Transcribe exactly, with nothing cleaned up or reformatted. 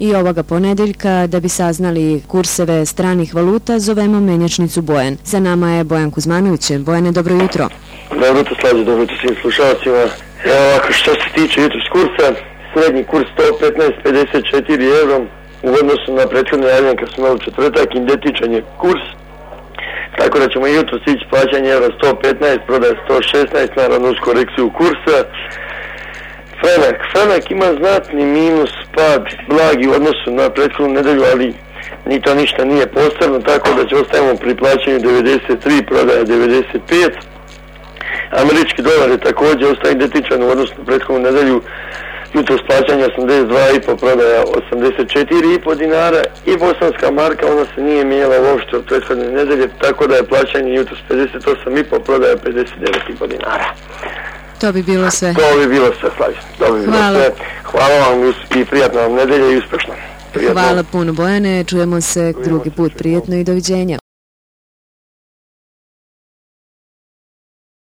I ovoga ponedeljka, da bi saznali kurseve stranih valuta, zovemo menjačnicu Bojan. Za nama je Bojan Kuzmanović. Bojane, dobro jutro. Dobro jutro, Slađe, dobro jutro svim slušalcima. Evo ovako, što se tiče jutros kursa, srednji kurs sto petnaest zarez pedeset četiri euro, u odnosu na prethodne javljanje kad smo imali četvrtak, identičan je kurs, tako da ćemo jutros ići plaćanje euro sto petnaest, prodaje sto šesnaest, naravno uz korekciju kursa. Franak, Franak ima znatni minus, pad, blagi u odnosu na prethodnu nedelju, ali ni to ništa nije posebno, tako da će ostajemo pri plaćanju devedeset tri, prodaja devedeset pet. Američki dolar je također ostaje identičan u odnosu na prethodnu nedelju, jutros plaćanja osamdeset dva i po, prodaja osamdeset četiri i po dinara, i bosanska marka, ona se nije mijenjala uopšte od prethodne nedelje, tako da je plaćanje jutros pedeset osam i po, prodaja pedeset devet i po dinara. To bi bilo sve. To bi bilo sve, Slavi. To bi bilo Hvala. sve. Hvala vam i prijatna vam nedelja i uspešno. Prijatno. Hvala puno, Bojane. Čujemo se drugi put. Prijetno i doviđenja.